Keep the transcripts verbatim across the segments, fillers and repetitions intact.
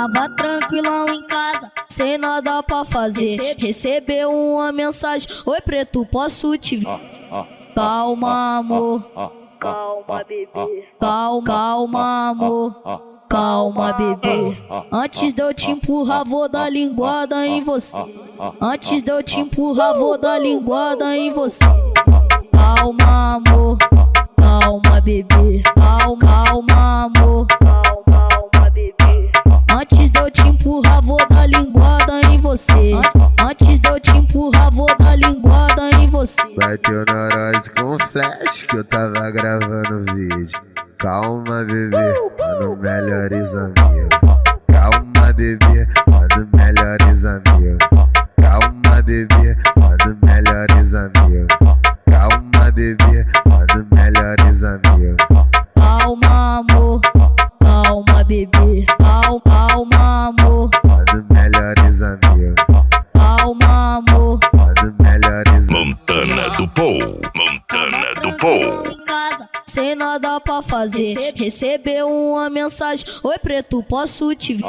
Tava tranquilão em casa, sem nada pra fazer. Recebeu uma mensagem: oi preto, posso te ver? Calma amor, Calma, bebê. calma, calma amor, calma bebê. Antes de eu te empurrar vou dar linguada em você. Antes de eu te empurrar vou dar linguada em você. Calma amor, calma bebê, calma, calma amor, Calma, calma, bebê. antes de eu te empurrar vou dar linguada em você. Antes de eu te empurrar vou dar linguada em você. Bateu neurose com flash que eu tava gravando vídeo. Calma bebê, mano, melhores amigos. Calma bebê, mano, melhores amigos. Calma bebê, mano, melhores amigos. Calma bebê, mano, melhores amigos. Calma amor, calma bebê, calma, calma amor, Mano, melhores amigos. calma amor. Mano, melhores amigos. Montana do Paul, Montana do Paul. Em casa, sem nada pra fazer. Recebeu uma mensagem: oi preto, posso te ver?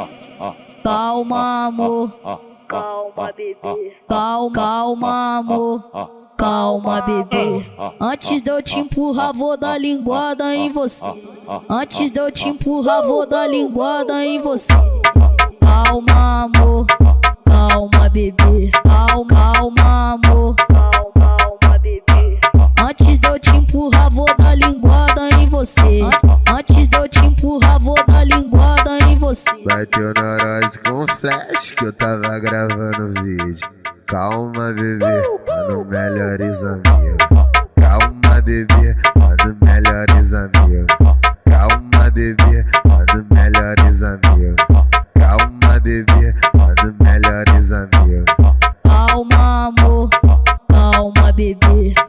Calma amor, Calma, bebê. calma, calma amor, calma bebê. Antes de eu te empurrar vou dar linguada em você. Antes de eu te empurrar vou dar linguada em você. Calma amor, calma bebê, calma, calma amor, Calma, calma, bebê. antes de eu te empurrar vou dar linguada em você. Antes de eu te empurrar vou dar linguada em você. Bateu neurose com flash que eu tava gravando vídeo. Calma bebê, mano, melhores amigos. Calma bebê, mano, melhores amigos. Calma bebê, mano, melhores amigos. Calma bebê, mano, melhores amigos. Calma amor, calma bebê,